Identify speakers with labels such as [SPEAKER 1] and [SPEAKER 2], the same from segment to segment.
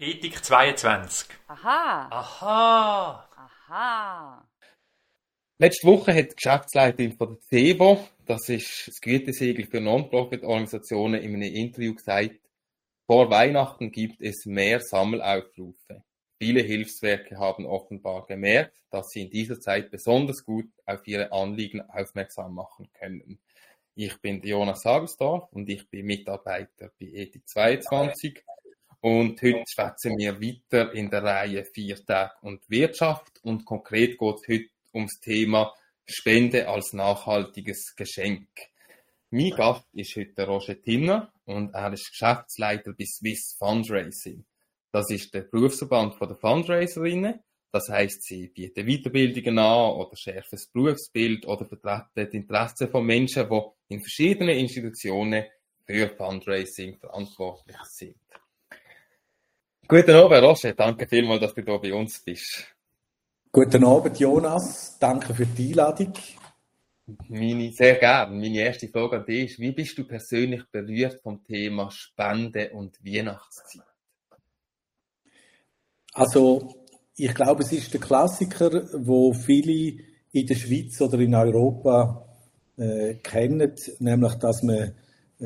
[SPEAKER 1] Ethik 22.
[SPEAKER 2] Aha.
[SPEAKER 1] Aha.
[SPEAKER 2] Aha.
[SPEAKER 3] Letzte Woche hat die Geschäftsleiterin von der CEBO, das ist das Gütesiegel für Non-Profit-Organisationen, in einem Interview gesagt, vor Weihnachten gibt es mehr Sammelaufrufe. Viele Hilfswerke haben offenbar gemerkt, dass sie in dieser Zeit besonders gut auf ihre Anliegen aufmerksam machen können. Ich bin Jonas Sabelsdorf und ich bin Mitarbeiter bei Ethik 22. Und heute schwätzen wir weiter in der Reihe 4 Tag und Wirtschaft. Und konkret geht es heute ums Thema Spende als nachhaltiges Geschenk. Mein Gast ist heute der Roger Timmer und er ist Geschäftsleiter bei Swiss Fundraising. Das ist der Berufsverband der Fundraiserinnen. Das heisst, sie bieten Weiterbildungen an oder schärfen das Berufsbild oder vertreten die Interessen von Menschen, die in verschiedenen Institutionen für Fundraising verantwortlich sind. Guten Abend, Roger. Danke vielmals, dass du hier bei uns bist.
[SPEAKER 4] Guten Abend, Jonas. Danke für die Einladung.
[SPEAKER 3] Sehr gerne. Meine erste Frage an dich ist, wie bist du persönlich berührt vom Thema Spende und Weihnachtszeit?
[SPEAKER 4] Also, ich glaube, es ist der Klassiker, wo viele in der Schweiz oder in Europa kennen, nämlich, dass man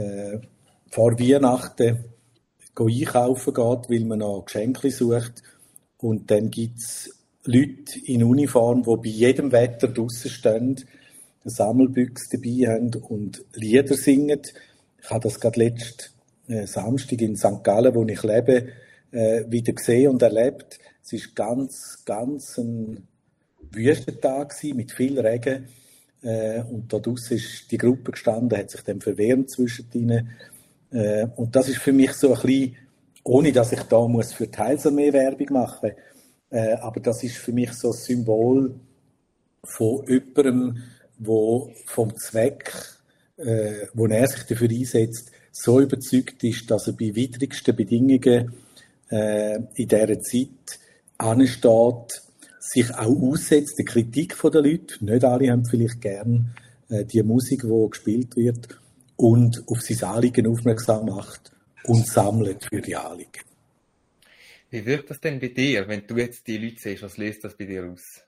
[SPEAKER 4] vor Weihnachten einkaufen geht, weil man noch Geschenke sucht. Und dann gibt es Leute in Uniform, die bei jedem Wetter draussen stehen, eine Sammelbüchse dabei haben und Lieder singen. Ich habe das gerade letzten Samstag in St. Gallen, wo ich lebe, wieder gesehen und erlebt. Es war ganz ein Wüstentag mit viel Regen. Und da draussen ist die Gruppe gestanden, hat sich dann verwärmt zwischendrin. Und das ist für mich so ein bisschen, ohne dass ich da muss für die Heilsarmee Werbung machen muss, aber das ist für mich so ein Symbol von jemandem, der vom Zweck, wo er sich dafür einsetzt, so überzeugt ist, dass er bei widrigsten Bedingungen in dieser Zeit ansteht, sich auch aussetzt, der Kritik der Leute. Nicht alle haben vielleicht gern die Musik, die gespielt wird, und auf sein Anliegen aufmerksam macht und sammelt für die Anliegen.
[SPEAKER 3] Wie wirkt das denn bei dir, wenn du jetzt die Leute siehst? Was löst das bei dir aus?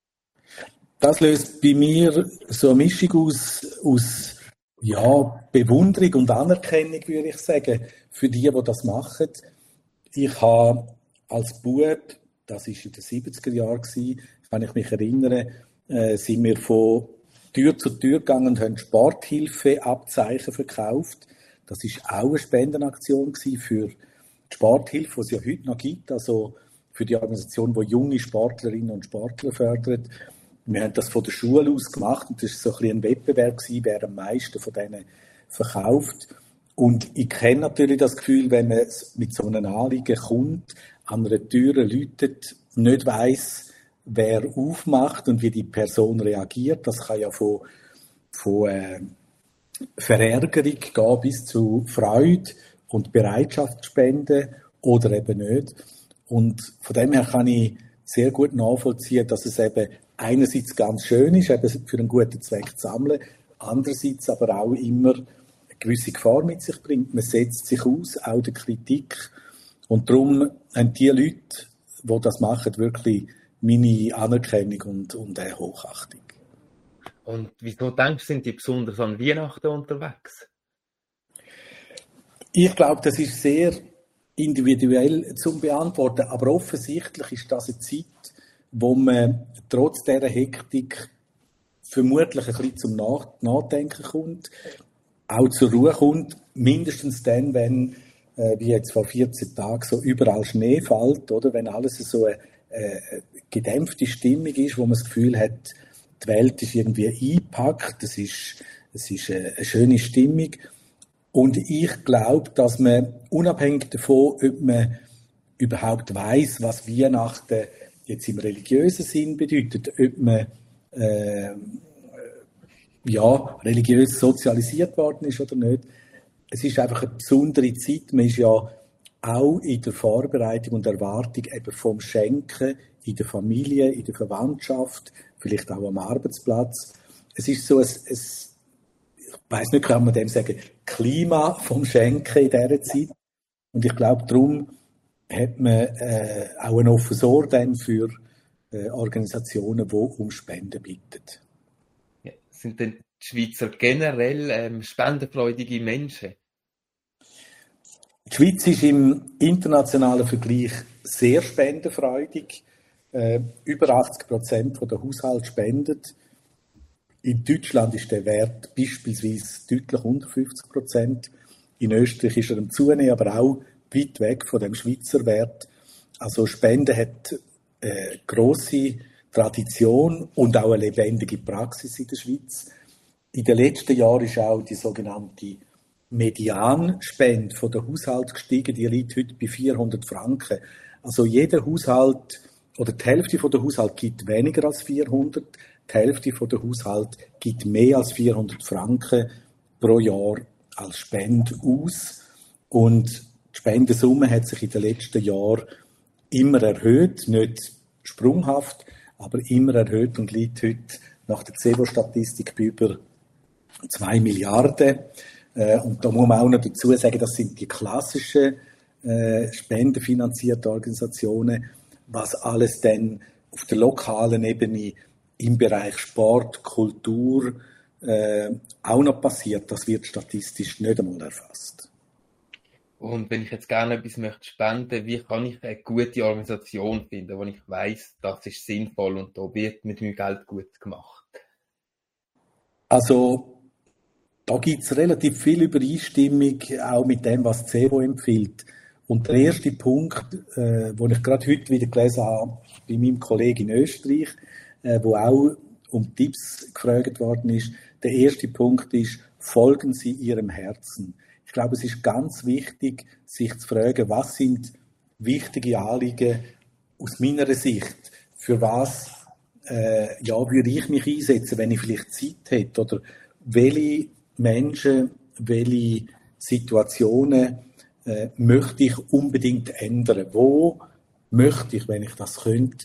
[SPEAKER 3] Das
[SPEAKER 4] löst bei mir so eine Mischung aus Bewunderung und Anerkennung, würde ich sagen, für die das machen. Ich habe als Bub, das war in den 70er Jahren, kann ich mich erinnern, sind wir von Tür zu Tür gegangen und haben Sporthilfeabzeichen verkauft. Das war auch eine Spendenaktion für die Sporthilfe, die es ja heute noch gibt, also für die Organisation, die junge Sportlerinnen und Sportler fördert. Wir haben das von der Schule aus gemacht und das war so ein Wettbewerb, wer am meisten von denen verkauft. Und ich kenne natürlich das Gefühl, wenn man mit so einem Anliegen kommt, an einer Tür läutet, nicht weiss, wer aufmacht und wie die Person reagiert. Das kann ja von Verärgerung gehen bis zu Freude und Bereitschaft spenden oder eben nicht. Und von dem her kann ich sehr gut nachvollziehen, dass es eben einerseits ganz schön ist, eben für einen guten Zweck zu sammeln, andererseits aber auch immer eine gewisse Gefahr mit sich bringt. Man setzt sich aus, auch der Kritik. Und darum haben die Leute, die das machen, wirklich meine Anerkennung und Hochachtung.
[SPEAKER 3] Und wieso denkst du, sind die besonders an Weihnachten unterwegs?
[SPEAKER 4] Ich glaube, das ist sehr individuell zu beantworten, aber offensichtlich ist das eine Zeit, wo man trotz dieser Hektik vermutlich ein bisschen zum Nachdenken kommt, auch zur Ruhe kommt, mindestens dann, wenn, wie jetzt vor 14 Tagen, so überall Schnee fällt, oder wenn alles so eine gedämpfte Stimmung ist, wo man das Gefühl hat, die Welt ist irgendwie eingepackt, es ist eine schöne Stimmung. Und ich glaube, dass man unabhängig davon, ob man überhaupt weiss, was Weihnachten jetzt im religiösen Sinn bedeutet, ob man religiös sozialisiert worden ist oder nicht, es ist einfach eine besondere Zeit. Man ist ja auch in der Vorbereitung und Erwartung eben vom Schenken in der Familie, in der Verwandtschaft, vielleicht auch am Arbeitsplatz. Es ist so ich weiss nicht, kann man dem sagen, Klima vom Schenken in dieser Zeit. Und ich glaube, darum hat man auch ein offenes Ohr dann für Organisationen, die um Spenden bitten.
[SPEAKER 3] Ja. Sind denn die Schweizer generell spendenfreudige Menschen?
[SPEAKER 4] Die Schweiz ist im internationalen Vergleich sehr spendenfreudig. Über 80% der Haushalte spenden. In Deutschland ist der Wert beispielsweise deutlich unter 50%. In Österreich ist er am Zunehmen, aber auch weit weg von dem Schweizer Wert. Also Spenden hat eine grosse Tradition und auch eine lebendige Praxis in der Schweiz. In den letzten Jahren ist auch die sogenannte Medianspende von der Haushalt gestiegen. Die liegt heute bei 400 Franken. Also jeder Haushalt oder die Hälfte der Haushalt gibt weniger als 400. Die Hälfte der Haushalt gibt mehr als 400 Franken pro Jahr als Spende aus. Und die Spendensumme hat sich in den letzten Jahren immer erhöht, nicht sprunghaft, aber immer erhöht und liegt heute nach der CEBO-Statistik bei über 2 Milliarden. Und da muss man auch noch dazu sagen, das sind die klassischen spendenfinanzierten Organisationen. Was alles dann auf der lokalen Ebene im Bereich Sport, Kultur auch noch passiert, das wird statistisch nicht einmal erfasst.
[SPEAKER 3] Und wenn ich jetzt gerne etwas möchte spenden, wie kann ich eine gute Organisation finden, wo ich weiss, das ist sinnvoll und da wird mit meinem Geld gut gemacht?
[SPEAKER 4] Also da gibt es relativ viel Übereinstimmung auch mit dem, was CEBO empfiehlt. Und der erste Punkt, den ich gerade heute wieder gelesen habe bei meinem Kollegen in Österreich, wo auch um Tipps gefragt worden ist, der erste Punkt ist, folgen Sie Ihrem Herzen. Ich glaube, es ist ganz wichtig, sich zu fragen, was sind wichtige Anliegen aus meiner Sicht? Für was würde ich mich einsetzen, wenn ich vielleicht Zeit hätte? Oder welche Menschen, welche Situationen möchte ich unbedingt ändern? Wo möchte ich, wenn ich das könnte,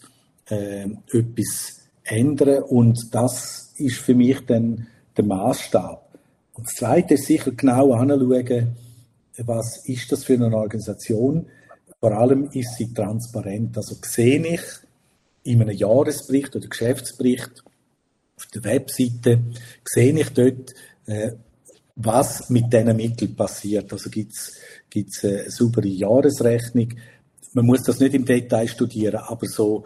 [SPEAKER 4] etwas ändern? Und das ist für mich dann der Maßstab. Und das Zweite ist sicher genau anschauen, was ist das für eine Organisation? Vor allem ist sie transparent. Also sehe ich in einem Jahresbericht oder Geschäftsbericht auf der Webseite, sehe ich dort, was mit diesen Mitteln passiert. Also gibt's eine saubere Jahresrechnung. Man muss das nicht im Detail studieren, aber so,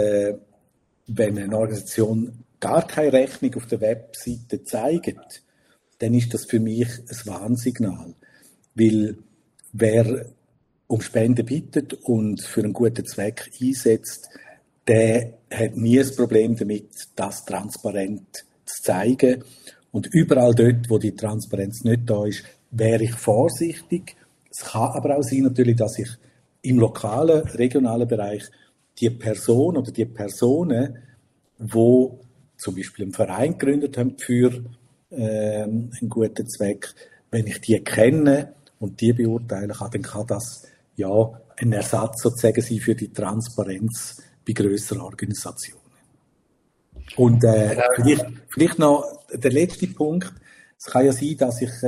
[SPEAKER 4] wenn eine Organisation gar keine Rechnung auf der Webseite zeigt, dann ist das für mich ein Warnsignal. Weil wer um Spenden bittet und für einen guten Zweck einsetzt, der hat nie ein Problem damit, das transparent zu zeigen. Und überall dort, wo die Transparenz nicht da ist, wäre ich vorsichtig. Es kann aber auch sein, natürlich, dass ich im lokalen, regionalen Bereich die Person oder die Personen, die zum Beispiel einen Verein gegründet haben für einen guten Zweck, wenn ich die kenne und die beurteilen kann, dann kann das ja ein Ersatz sozusagen sein für die Transparenz bei grösseren Organisationen. Und vielleicht noch der letzte Punkt. Es kann ja sein, dass ich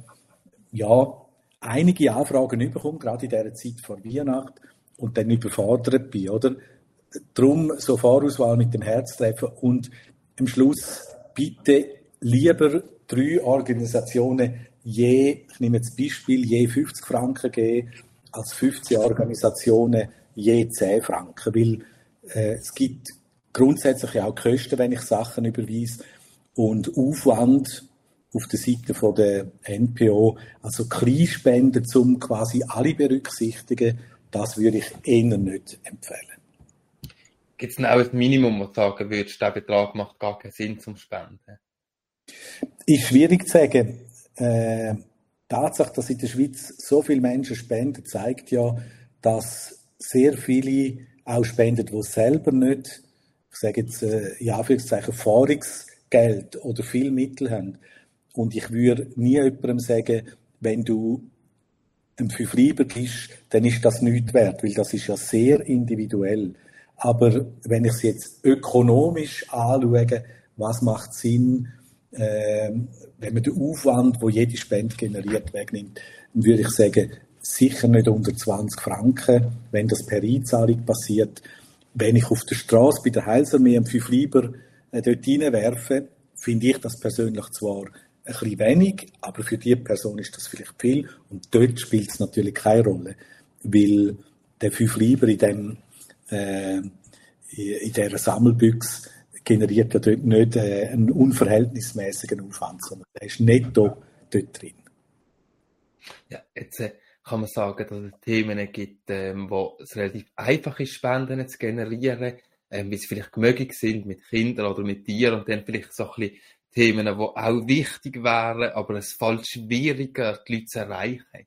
[SPEAKER 4] einige Anfragen bekomme, gerade in dieser Zeit vor Weihnachten, und dann überfordert bin, oder? Darum so Vorauswahl mit dem Herz treffen und am Schluss bitte lieber 3 Organisationen ich nehme jetzt Beispiel, je 50 Franken geben, als 15 Organisationen je 10 Franken, weil es gibt grundsätzlich auch Kosten, wenn ich Sachen überweise, und Aufwand auf der Seite von der NPO, also Kleinspenden, um quasi alle berücksichtigen, das würde ich eher nicht empfehlen.
[SPEAKER 3] Gibt es denn auch ein Minimum, wo du sagen würdest, der Betrag macht gar keinen Sinn zum Spenden?
[SPEAKER 4] Ist schwierig zu sagen. Tatsache, dass in der Schweiz so viele Menschen spenden, zeigt ja, dass sehr viele auch spenden, die selber nicht, ich sage jetzt in Anführungszeichen, Erfahrungsgeld oder viel Mittel haben. Und ich würde nie jemandem sagen, wenn du einen 5 Lieber gibst, dann ist das nichts wert, weil das ist ja sehr individuell. Aber wenn ich es jetzt ökonomisch anschaue, was macht Sinn, wenn man den Aufwand, wo jede Spende generiert, wegnimmt, dann würde ich sagen, sicher nicht unter 20 Franken, wenn das per Einzahlung passiert. Wenn ich auf der Straße bei der Heilsarmee 5 Lieber dort reinwerfe, finde ich das persönlich zwar ein bisschen wenig, aber für die Person ist das vielleicht viel. Und dort spielt es natürlich keine Rolle, weil der 5 Lieber in dieser Sammelbüchse generiert ja dort nicht einen unverhältnismäßigen Aufwand, sondern der ist netto dort drin.
[SPEAKER 3] Ja, jetzt kann man sagen, dass es Themen gibt, wo es relativ einfach ist, Spenden zu generieren, wie sie vielleicht möglich sind mit Kindern oder mit Tieren, und dann vielleicht so ein bisschen Themen, die auch wichtig wären, aber es fällt schwieriger, die Leute zu erreichen.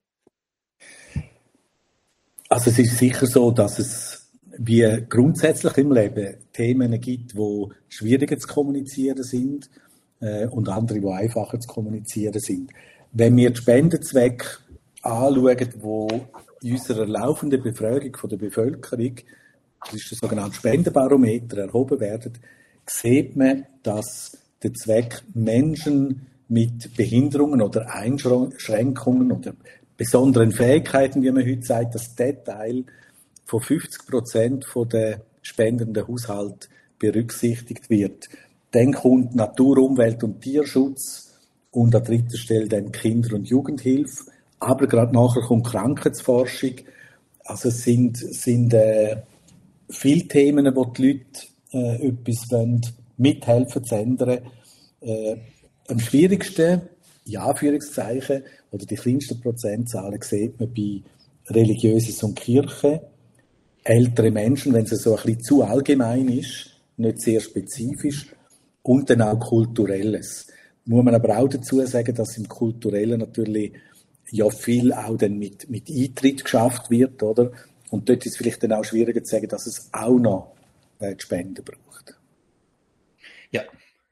[SPEAKER 4] Also es ist sicher so, dass es wie grundsätzlich im Leben Themen gibt, die schwieriger zu kommunizieren sind und andere, die einfacher zu kommunizieren sind. Wenn wir die Spendenzwecke anschauen, die in unserer laufenden Befragung von der Bevölkerung, das ist der sogenannte Spendenbarometer, erhoben werden, sieht man, dass der Zweck Menschen mit Behinderungen oder Einschränkungen oder besonderen Fähigkeiten, wie man heute sagt, dass der Teil von 50% der spendenden Haushalte berücksichtigt wird. Dann kommt Natur, Umwelt und Tierschutz und an dritter Stelle dann Kinder- und Jugendhilfe. Aber gerade nachher kommt Krankheitsforschung. Also es sind viele Themen, wo die Leute etwas mithelfen zu ändern. Am schwierigsten, in Anführungszeichen, oder die kleinsten Prozentzahlen sieht man bei Religiöses und Kirche. Ältere Menschen, wenn es so ein bisschen zu allgemein ist, nicht sehr spezifisch, und dann auch Kulturelles. Muss man aber auch dazu sagen, dass im Kulturellen natürlich ja viel auch dann mit Eintritt geschafft wird, oder? Und dort ist es vielleicht dann auch schwieriger zu sagen, dass es auch noch die Spenden braucht.
[SPEAKER 3] Ja.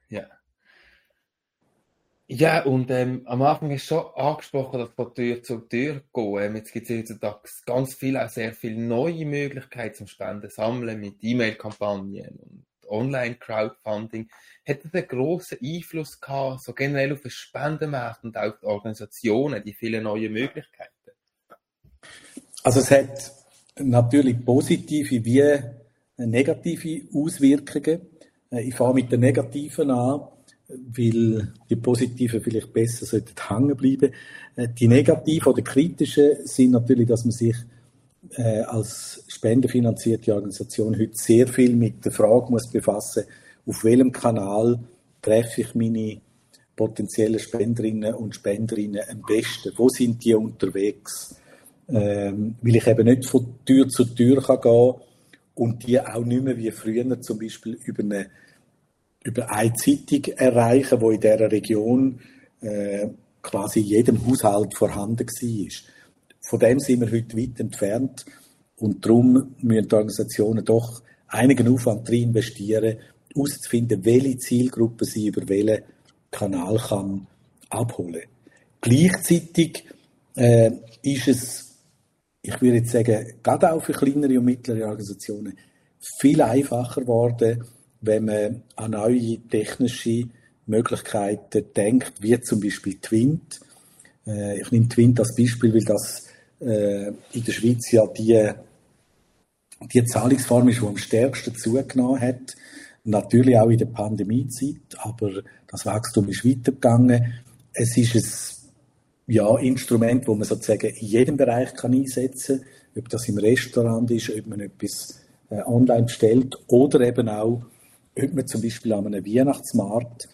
[SPEAKER 3] Ja, und am Anfang hast du schon angesprochen, dass von Tür zu Tür gehen. Jetzt gibt es heutzutage ganz viele, auch sehr viele neue Möglichkeiten zum Spenden sammeln mit E-Mail-Kampagnen und Online-Crowdfunding. Hat das einen grossen Einfluss gehabt, so generell auf den Spendenmarkt und auch die Organisationen, die vielen neuen Möglichkeiten?
[SPEAKER 4] Also es hat natürlich positive wie negative Auswirkungen. Ich fange mit den negativen an, weil die positiven vielleicht besser sollten hängen bleiben. Die negativen oder kritischen sind natürlich, dass man sich als spendenfinanzierte Organisation heute sehr viel mit der Frage muss befassen, auf welchem Kanal treffe ich meine potenziellen Spenderinnen und Spenderinnen am besten? Wo sind die unterwegs? Weil ich eben nicht von Tür zu Tür gehen kann und die auch nicht mehr wie früher zum Beispiel über eine Zeitung erreichen, die in dieser Region quasi in jedem Haushalt vorhanden war. Von dem sind wir heute weit entfernt und darum müssen die Organisationen doch einigen Aufwand drin investieren, herauszufinden, welche Zielgruppe sie über welchen Kanal kann abholen. Gleichzeitig ist es, ich würde jetzt sagen, gerade auch für kleinere und mittlere Organisationen viel einfacher geworden, wenn man an neue technische Möglichkeiten denkt, wie zum Beispiel Twint. Ich nehme Twint als Beispiel, weil das in der Schweiz ja die Zahlungsform ist, die am stärksten zugenommen hat. Natürlich auch in der Pandemiezeit, aber das Wachstum ist weitergegangen. Es ist ein Instrument, das man sozusagen in jedem Bereich kann einsetzen kann, ob das im Restaurant ist, ob man etwas online bestellt oder eben auch, ob man zum Beispiel an einem Weihnachtsmarkt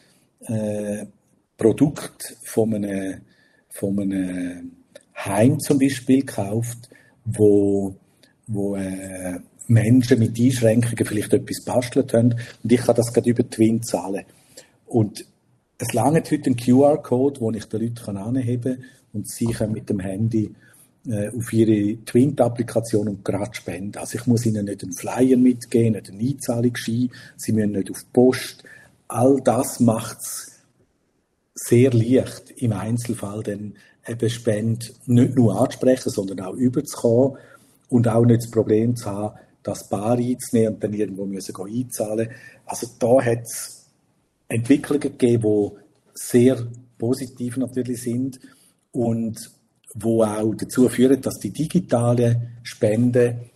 [SPEAKER 4] Produkt von einem Heim zum Beispiel kauft, wo Menschen mit Einschränkungen vielleicht etwas bastelt haben und ich kann das gerade über Twin zahlen. Und es langt heute ein QR-Code, den ich den Leuten anheben kann und sie können mit dem Handy auf ihre Twint-Applikation und gerade spenden. Also ich muss ihnen nicht einen Flyer mitgeben, nicht einen Einzahlungsschein, sie müssen nicht auf die Post. All das macht es sehr leicht, im Einzelfall dann eben Spende nicht nur anzusprechen, sondern auch überzukommen und auch nicht das Problem zu haben, das bar einzunehmen und dann irgendwo einzahlen. Also da hat es Entwicklungen gegeben, die sehr positiv natürlich sind und wo auch dazu führen, dass die digitalen Spenden,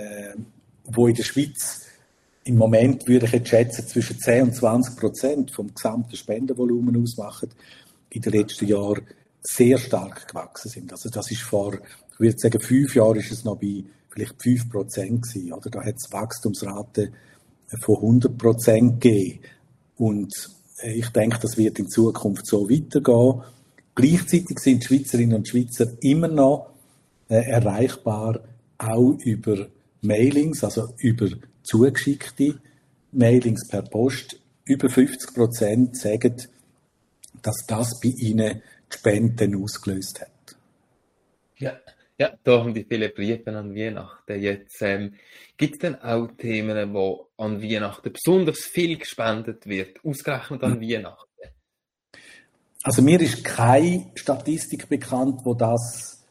[SPEAKER 4] wo in der Schweiz im Moment, würde ich jetzt schätzen, zwischen 10 und 20% vom gesamten Spendenvolumen ausmachen, in den letzten Jahren sehr stark gewachsen sind. Also das ist ich würde sagen, 5 Jahren ist es noch bei vielleicht 5% gewesen, oder? Da hat es Wachstumsrate von 100% gegeben. Und ich denke, das wird in Zukunft so weitergehen. Gleichzeitig sind die Schweizerinnen und Schweizer immer noch erreichbar, auch über Mailings, also über zugeschickte Mailings per Post. Über 50% sagen, dass das bei ihnen die Spenden ausgelöst hat.
[SPEAKER 3] Ja, da haben die viele Briefe an Weihnachten. Jetzt gibt es denn auch Themen, wo an Weihnachten besonders viel gespendet wird, ausgerechnet an Weihnachten?
[SPEAKER 4] Also mir ist keine Statistik bekannt, wo das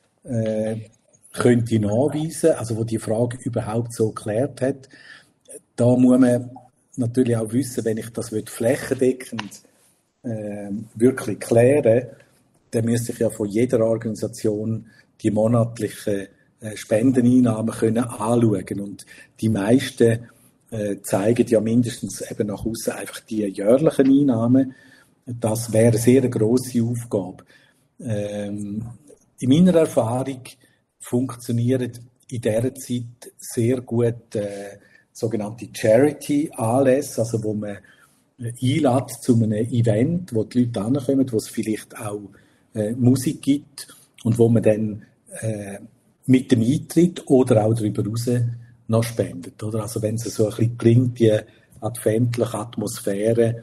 [SPEAKER 4] könnte nachweisen, also wo die Frage überhaupt so geklärt hat. Da muss man natürlich auch wissen, wenn ich das flächendeckend wirklich klären, dann müsste ich ja von jeder Organisation die monatlichen Spendeneinnahmen können anschauen. Und die meisten zeigen ja mindestens eben nach außen einfach die jährlichen Einnahmen. Das wäre eine sehr grosse Aufgabe. In meiner Erfahrung funktionieren in dieser Zeit sehr gut sogenannte Charity-Anlässe, also wo man einlädt zu einem Event, wo die Leute hinkommen, wo es vielleicht auch Musik gibt und wo man dann mit dem Eintritt oder auch darüber hinaus noch spendet. Oder? Also wenn es so ein bisschen gelingt, die adventliche Atmosphäre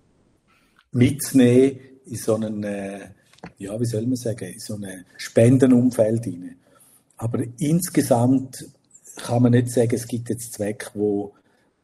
[SPEAKER 4] mitzunehmen in so einen, wie soll man sagen, in so ein Spendenumfeld hinein. Aber insgesamt kann man nicht sagen, es gibt jetzt Zwecke, wo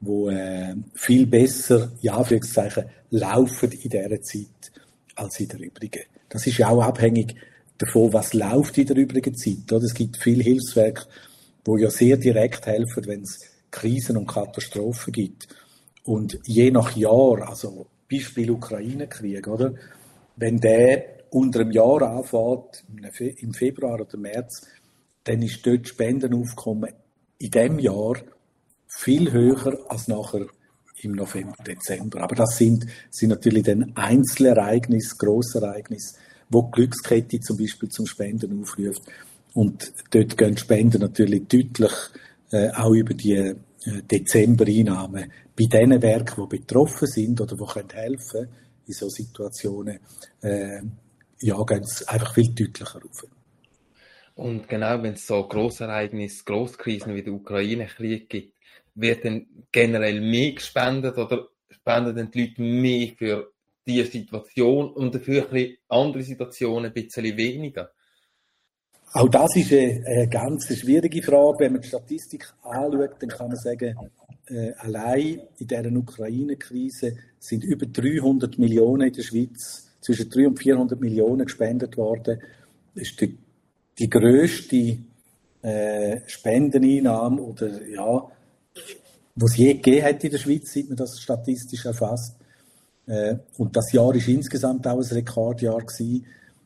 [SPEAKER 4] viel besser, in Anführungszeichen, laufen in dieser Zeit als in der übrigen. Das ist ja auch abhängig davon, was läuft in der übrigen Zeit. Oder? Es gibt viele Hilfswerke, die ja sehr direkt helfen, wenn es Krisen und Katastrophen gibt. Und je nach Jahr, also Beispiel Ukraine-Krieg, oder? Wenn der unter einem Jahr anfängt, im Februar oder März, dann ist dort Spendenaufkommen in diesem Jahr viel höher als nachher im November, Dezember. Aber das sind natürlich dann Einzelereignisse, Grossereignisse, wo die Glückskette zum Beispiel zum Spenden aufruft. Und dort gehen die Spenden natürlich deutlich auch über die Dezember-Einnahmen. Bei den Werken, die betroffen sind oder die helfen können in solchen Situationen, gehen es einfach viel deutlicher auf.
[SPEAKER 3] Und genau, wenn es so Grossereignisse, Grosskrisen wie der Ukraine-Krieg gibt, wird dann generell mehr gespendet oder spenden dann die Leute mehr für diese Situation und dafür ein bisschen andere Situationen ein bisschen weniger?
[SPEAKER 4] Auch das ist eine ganz schwierige Frage. Wenn man die Statistik anschaut, dann kann man sagen, allein in dieser Ukraine-Krise sind über 300 Millionen in der Schweiz, zwischen 300 und 400 Millionen gespendet worden. Das ist die grösste Spendeneinnahme oder was es je gegeben hat in der Schweiz, seit man das statistisch erfasst. Und das Jahr war insgesamt auch ein Rekordjahr gewesen.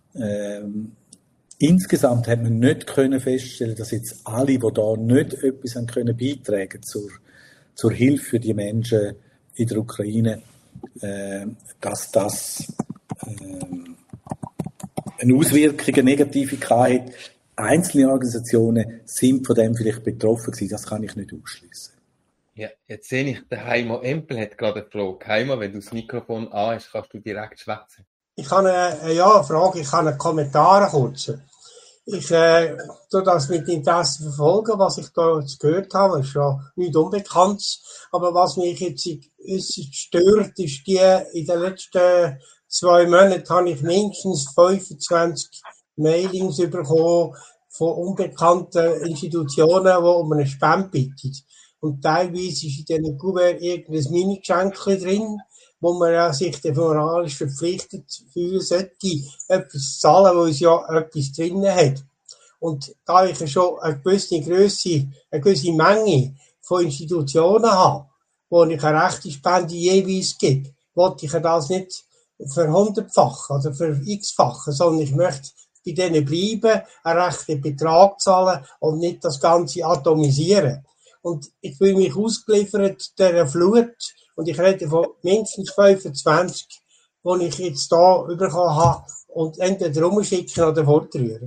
[SPEAKER 4] Insgesamt hat man nicht können feststellen, dass jetzt alle, die da nicht etwas haben können beitragen zur Hilfe für die Menschen in der Ukraine, dass das eine Auswirkung, eine negative hat. Einzelne Organisationen sind von dem vielleicht betroffen gewesen. Das kann ich nicht ausschließen.
[SPEAKER 3] Ja, jetzt sehe ich, der Heimo Empel hat gerade eine Frage. Heimo, wenn du das Mikrofon an hast, kannst du direkt schwätzen.
[SPEAKER 5] Ich habe eine Frage, ich habe einen Kommentar kurz. Ich tue das mit Interesse verfolgen, was ich da jetzt gehört habe. Das ist ja nichts Unbekanntes. Aber was mich jetzt äußerst stört, ist in den letzten 2 Monaten habe ich mindestens 25 Mailings bekommen von unbekannten Institutionen, die um eine Spende bitten. Und teilweise ist in diesen Kuverts irgendein Mini-Geschenkchen drin, wo man ja sich moralisch verpflichtet fühlen sollte, etwas zu zahlen, wo es ja etwas drin hat. Und da ich ja schon eine gewisse Grösse, eine gewisse Menge von Institutionen habe, wo ich eine rechte Spende jeweils gebe, wollte ich ja das nicht für 100-fach oder für x-fache, sondern ich möchte bei denen bleiben, einen rechten Betrag zahlen und nicht das Ganze atomisieren. Und ich fühle mich ausgeliefert dieser Flut und ich rede von mindestens 25, die ich jetzt hier bekommen habe und entweder rumschicken oder fortrühren.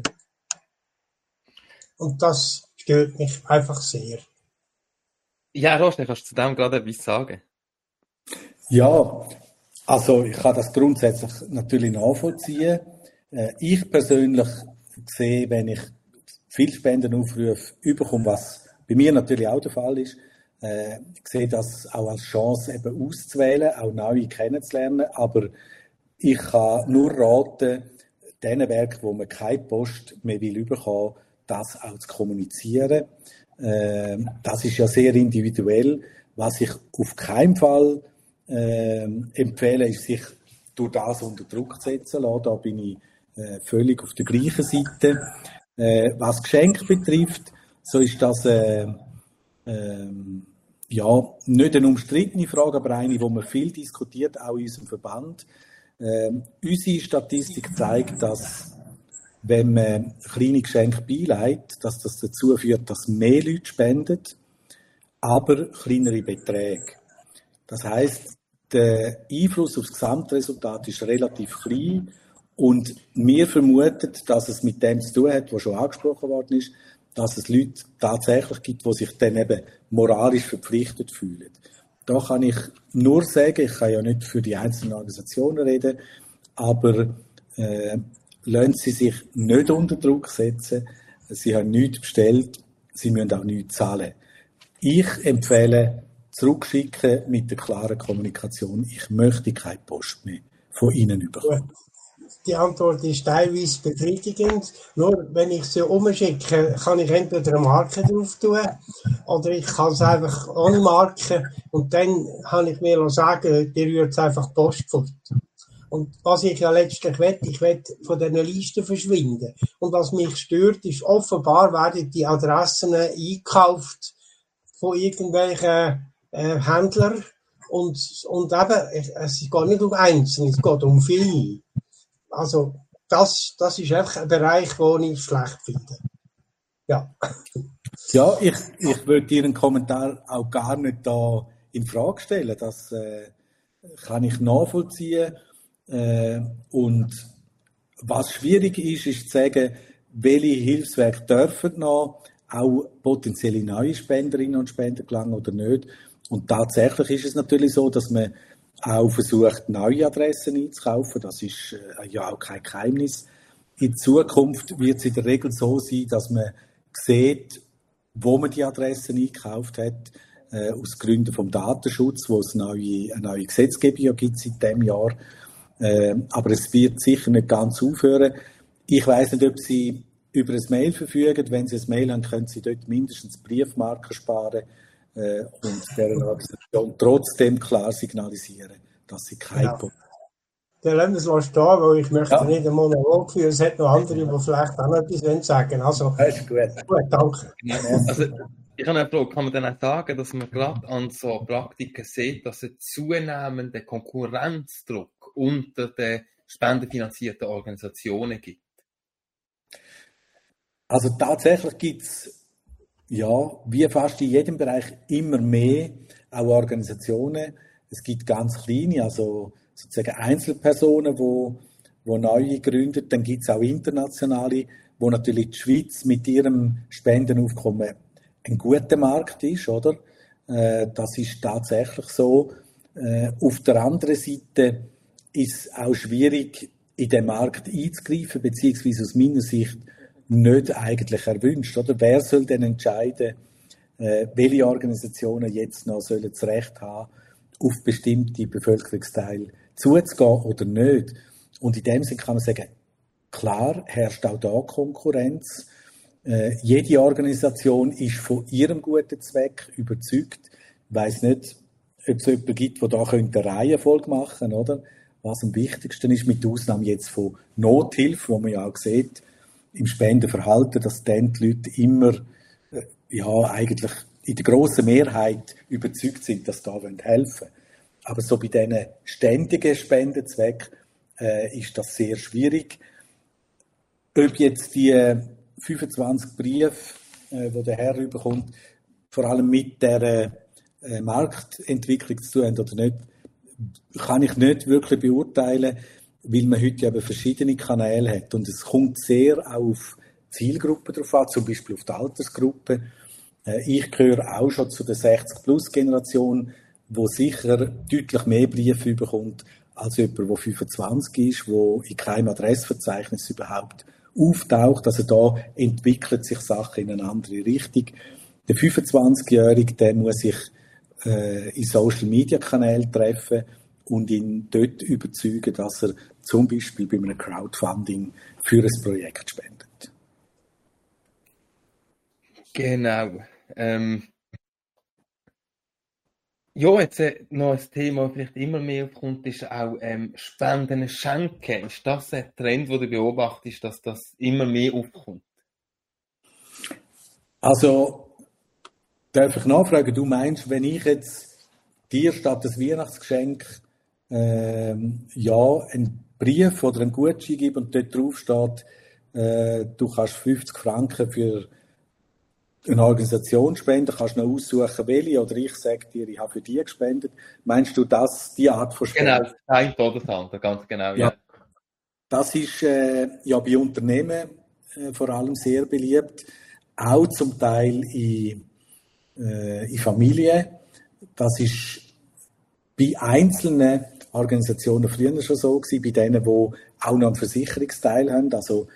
[SPEAKER 5] Und das stört mich einfach sehr.
[SPEAKER 3] Ja, Rosten, kannst du zu dem gerade etwas sagen?
[SPEAKER 4] Ja, also ich kann das grundsätzlich natürlich nachvollziehen. Ich persönlich sehe, wenn ich viel Spendenaufrufe überkomme, was bei mir natürlich auch der Fall ist, ich sehe das auch als Chance, eben auszuwählen, auch neue kennenzulernen. Aber ich kann nur raten, diesen Werken, wo man keine Post mehr will bekommen, das auch zu kommunizieren. Das ist ja sehr individuell. Was ich auf keinen Fall empfehle, ist, sich durch das unter Druck zu setzen lassen. Da bin ich völlig auf der gleichen Seite. Was Geschenke betrifft, so ist das ja, nicht eine umstrittene Frage, aber eine, die man viel diskutiert, auch in unserem Verband. Unsere Statistik zeigt, dass, wenn man kleine Geschenke beilegt, dass das dazu führt, dass mehr Leute spenden, aber kleinere Beträge. Das heisst, der Einfluss auf das Gesamtresultat ist relativ klein und wir vermuten, dass es mit dem zu tun hat, was schon angesprochen worden ist, dass es Leute tatsächlich gibt, die sich dann eben moralisch verpflichtet fühlen. Da kann ich nur sagen, ich kann ja nicht für die einzelnen Organisationen reden, aber lassen Sie sich nicht unter Druck setzen. Sie haben nichts bestellt, Sie müssen auch nichts zahlen. Ich empfehle, zurückschicken mit der klaren Kommunikation, ich möchte keine Post mehr von Ihnen bekommen.
[SPEAKER 5] Die Antwort ist teilweise befriedigend. Nur wenn ich sie umschicke, kann ich entweder eine Marke drauf tun oder ich kann es einfach ohne Marke und dann kann ich mir sagen, die rührt es einfach Post fort. Und was ich ja letztlich will, ich will von diesen Listen verschwinden. Und was mich stört, ist, offenbar werden die Adressen eingekauft von irgendwelchen Händlern und eben, es geht nicht um Einzelne, es geht um viele. Also, das ist einfach ein Bereich, den ich schlecht finde. Ja.
[SPEAKER 4] Ja, ich würde Ihren Kommentar auch gar nicht da in Frage stellen. Das kann ich nachvollziehen. Und was schwierig ist, ist zu sagen, welche Hilfswerke dürfen noch auch potenzielle neue Spenderinnen und Spender gelangen oder nicht. Und tatsächlich ist es natürlich so, dass man auch versucht, neue Adressen einzukaufen. Das ist ja auch kein Geheimnis. In Zukunft wird es in der Regel so sein, dass man sieht, wo man die Adressen eingekauft hat, aus Gründen vom Datenschutz, wo es eine neue Gesetzgebung ja gibt seit diesem Jahr. Aber es wird sicher nicht ganz aufhören. Ich weiss nicht, ob Sie über ein Mail verfügen. Wenn Sie ein Mail haben, können Sie dort mindestens Briefmarken sparen und deren Organisation trotzdem klar signalisieren, dass sie keine Post.
[SPEAKER 5] Dann lassen wir es stehen, weil ich möchte nicht einen Monolog führen. Es hat noch andere, die vielleicht auch noch etwas sagen wollen. Also,
[SPEAKER 4] Das ist gut.
[SPEAKER 5] Gut, danke.
[SPEAKER 3] Also, ich habe eine Frage, kann man dann auch sagen, dass man gerade an so Praktiken sieht, dass es zunehmenden Konkurrenzdruck unter den spendenfinanzierten Organisationen gibt?
[SPEAKER 4] Also tatsächlich gibt es, ja, wie fast in jedem Bereich immer mehr auch Organisationen. Es gibt ganz kleine, also sozusagen Einzelpersonen, die neue gründen. Dann gibt es auch internationale, wo natürlich die Schweiz mit ihrem Spendenaufkommen ein guter Markt ist, oder? Das ist tatsächlich so. Auf der anderen Seite ist es auch schwierig, in den Markt einzugreifen, beziehungsweise aus meiner Sicht nicht eigentlich erwünscht, oder? Wer soll denn entscheiden, welche Organisationen jetzt noch sollen das Recht haben, auf bestimmte Bevölkerungsteile zuzugehen oder nicht? Und in dem Sinne kann man sagen, klar herrscht auch da Konkurrenz. Jede Organisation ist von ihrem guten Zweck überzeugt. Ich weiss nicht, ob es jemanden gibt, der da eine Reihenfolge machen könnte, oder? Was am wichtigsten ist, mit Ausnahme jetzt von Nothilfe, wo man ja auch sieht, im Spendenverhalten, dass dann die Leute immer, eigentlich in der grossen Mehrheit überzeugt sind, dass da helfen wollen. Aber so bei diesen ständigen Spendenzwecken ist das sehr schwierig. ob jetzt die 25 Briefe, die der Herr überkommt, vor allem mit der Marktentwicklung zu tun haben oder nicht, kann ich nicht wirklich beurteilen, weil man heute eben verschiedene Kanäle hat. Und es kommt sehr auch auf Zielgruppen drauf an, zum Beispiel auf die Altersgruppe. Ich gehöre auch schon zu der 60-Plus-Generation, wo sicher deutlich mehr Briefe bekommt als jemand, der 25 ist, der in keinem Adressverzeichnis überhaupt auftaucht. Also da entwickelt sich Sachen in eine andere Richtung. Der 25-Jährige, der muss sich in Social-Media-Kanälen treffen und ihn dort überzeugen, dass er zum Beispiel bei einem Crowdfunding für ein Projekt spendet.
[SPEAKER 3] Genau. Ja, jetzt noch ein Thema, das vielleicht immer mehr aufkommt, ist auch Spenden schenken. Ist das ein Trend, den du beobachtest, dass das immer mehr aufkommt?
[SPEAKER 4] Also, darf ich nachfragen, du meinst, wenn ich jetzt dir statt des Weihnachtsgeschenk einen Brief oder einen Gutschein gebe und dort drauf steht, du kannst 50 Franken für eine Organisation spenden, kannst noch aussuchen, welche, oder ich sage dir, ich habe für die gespendet. Meinst du die Art von Spenden?
[SPEAKER 3] Genau, das eine oder das andere, ganz genau, ja.
[SPEAKER 4] Das ist ja bei Unternehmen vor allem sehr beliebt, auch zum Teil in Familien. Das ist bei einzelnen Organisationen früher schon so gewesen, bei denen, die auch noch einen Versicherungsteil haben, also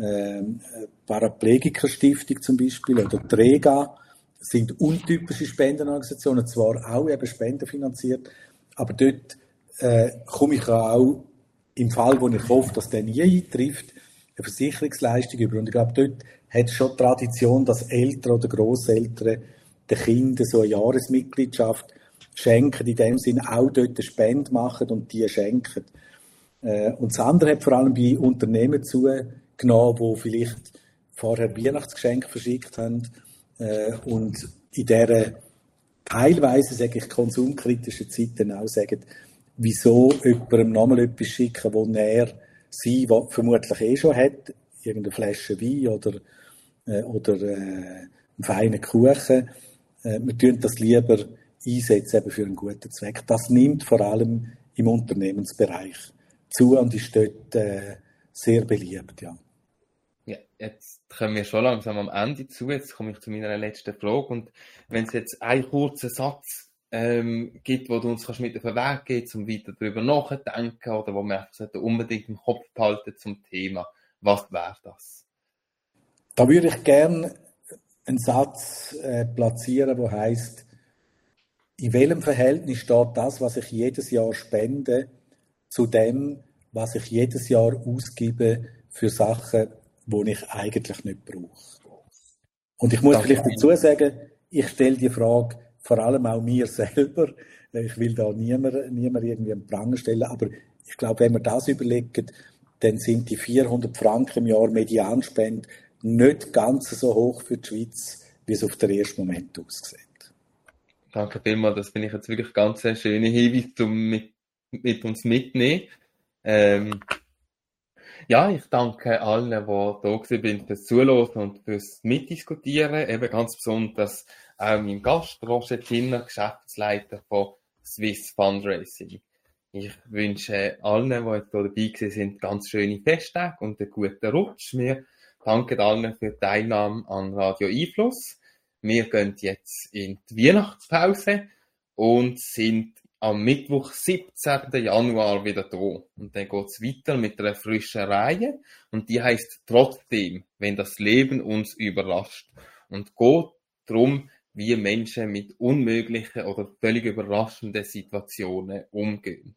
[SPEAKER 4] Paraplegiker-Stiftung zum Beispiel oder Trega sind untypische Spendenorganisationen, zwar auch eben spendenfinanziert, aber dort komme ich auch im Fall, wo ich hoffe, dass der nie eintrifft, eine Versicherungsleistung über. Und ich glaube, dort hat es schon Tradition, dass Eltern oder Grosseltern den Kindern so eine Jahresmitgliedschaft schenken, in dem Sinne auch dort eine Spende machen und die schenken. Und das andere hat vor allem bei Unternehmen zugenommen, die vielleicht vorher Weihnachtsgeschenke verschickt haben und in dieser teilweise, sage ich, konsumkritischen Zeit dann auch sagen, wieso jemandem nochmal etwas schicken, wo sie vermutlich eh schon hat, irgendeine Flasche Wein oder einen feinen Kuchen. Wir tun das lieber einsetzen eben für einen guten Zweck. Das nimmt vor allem im Unternehmensbereich zu und ist dort sehr beliebt, ja.
[SPEAKER 3] Ja, jetzt kommen wir schon langsam am Ende zu. Jetzt komme ich zu meiner letzten Frage. Und wenn es jetzt einen kurzen Satz gibt, wo du uns mit auf den Weg gehst, um weiter darüber nachzudenken oder wo man unbedingt im Kopf behalten zum Thema, was wäre das?
[SPEAKER 4] Da würde ich gerne einen Satz platzieren, der heisst, in welchem Verhältnis steht das, was ich jedes Jahr spende, zu dem, was ich jedes Jahr ausgebe für Sachen, die ich eigentlich nicht brauche. Und ich muss vielleicht dazu sagen, ich stelle die Frage vor allem auch mir selber. Ich will da niemand irgendwie einen Pranger stellen, aber ich glaube, wenn wir das überlegen, dann sind die 400 Franken im Jahr Medianspende nicht ganz so hoch für die Schweiz, wie es auf den ersten Moment aussieht.
[SPEAKER 3] Danke vielmals, das finde ich jetzt wirklich ganz ein schöner Hinweis, um mit uns mitnehmen. Ja, ich danke allen, die da sind, fürs Zuhören und fürs Mitdiskutieren. Eben ganz besonders auch meinem Gast, Roger Tinner, Geschäftsleiter von Swiss Fundraising. Ich wünsche allen, die jetzt hier dabei sind, ganz schöne Festtage und einen guten Rutsch. Wir danken allen für die Teilnahme an Radio Einfluss. Wir gehen jetzt in die Weihnachtspause und sind am Mittwoch, 17. Januar wieder da. Und dann geht's weiter mit einer frischen Reihe. Und die heisst trotzdem, wenn das Leben uns überrascht. Und geht darum, wie Menschen mit unmöglichen oder völlig überraschenden Situationen umgehen.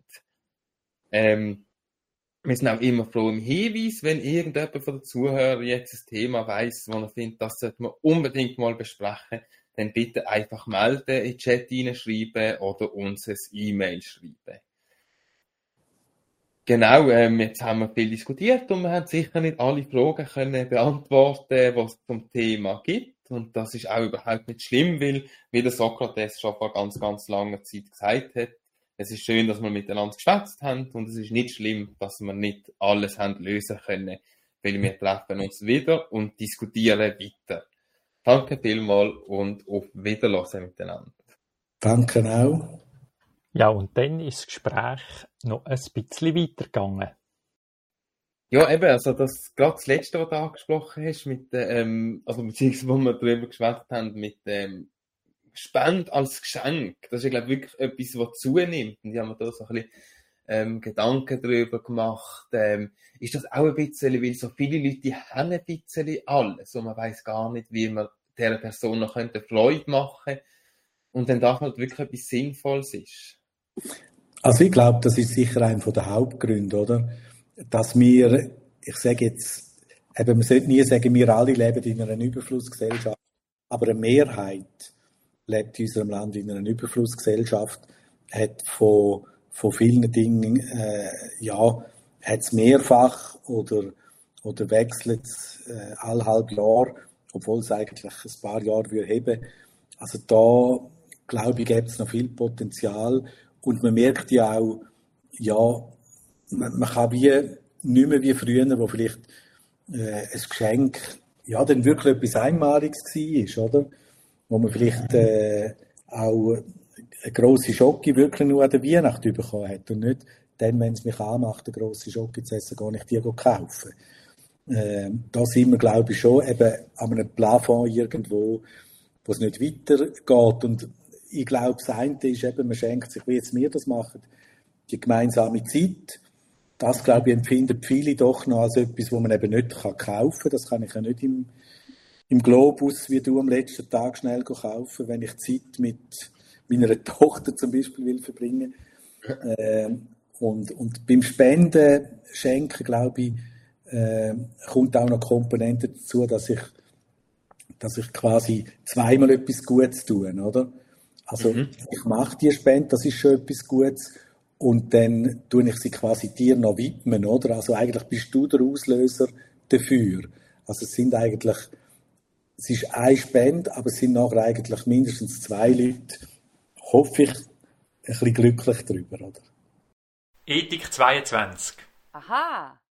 [SPEAKER 3] Wir sind auch immer froh im Hinweis, wenn irgendjemand von den Zuhörern jetzt ein Thema weiss, wo er findet, das sollte man unbedingt mal besprechen, dann bitte einfach melden, in den Chat hineinschreiben oder uns ein E-Mail schreiben. Genau, jetzt haben wir viel diskutiert und wir haben sicher nicht alle Fragen können beantworten, die es zum Thema gibt. Und das ist auch überhaupt nicht schlimm, weil, wie der Sokrates schon vor ganz, ganz langer Zeit gesagt hat, es ist schön, dass wir miteinander geschwätzt haben und es ist nicht schlimm, dass wir nicht alles haben lösen können, weil wir treffen uns wieder und diskutieren weiter. Danke vielmals und auf Wiederhören miteinander.
[SPEAKER 4] Danke auch.
[SPEAKER 1] Ja, und dann ist das Gespräch noch ein bisschen weitergegangen.
[SPEAKER 3] Ja, eben, also gerade das Letzte, was du angesprochen hast, also beziehungsweise, wo wir darüber geschwätzt haben, mit dem Spende als Geschenk, das ist, glaube ich, wirklich etwas, was zunimmt. Und ich habe mir da so ein bisschen Gedanken darüber gemacht. Ist das auch ein bisschen, weil so viele Leute haben ein bisschen alles und man weiß gar nicht, wie man dieser Person noch Freude machen könnte. Und dann darf halt wirklich etwas Sinnvolles ist.
[SPEAKER 4] Also ich glaube, das ist sicher einer der Hauptgründe, oder? Dass wir, ich sage jetzt, eben, man sollte nie sagen, wir alle leben in einer Überflussgesellschaft, aber eine Mehrheit lebt in unserem Land in einer Überflussgesellschaft, hat von vielen Dingen, hat es mehrfach oder wechselt es alle halb Jahr, obwohl es eigentlich ein paar Jahre heben. Also da, glaube ich, gibt es noch viel Potenzial und man merkt ja auch, ja, man kann nicht mehr wie früher, wo vielleicht ein Geschenk ja dann wirklich etwas Einmaliges war, oder? Wo man vielleicht auch eine grosse Schocke wirklich nur an der Weihnacht bekommen hat und nicht dann, wenn es mich anmacht, eine grosse Schocke zu essen, gar nicht die kaufen. Da sind wir, glaube ich, schon eben an einem Plafond irgendwo, wo es nicht weitergeht. Und ich glaube, das eine ist eben, man schenkt sich, wie jetzt wir das machen, die gemeinsame Zeit. Das, glaube ich, empfinden viele doch noch als etwas, was man eben nicht kaufen kann. Das kann ich ja nicht im Globus, wie du am letzten Tag schnell kaufen, wenn ich Zeit mit meiner Tochter zum Beispiel will verbringen. Und beim Spenden, Schenken, glaube ich, kommt auch noch Komponente dazu, dass ich quasi zweimal etwas Gutes tue, oder? Also, ich mache die Spende, das ist schon etwas Gutes. Und dann tue ich sie quasi dir noch widmen, oder? Also eigentlich bist du der Auslöser dafür. Also es ist eine Spende, aber es sind nachher eigentlich mindestens 2 Leute, hoffe ich, ein bisschen glücklich darüber, oder?
[SPEAKER 1] Ethik 22.
[SPEAKER 2] Aha.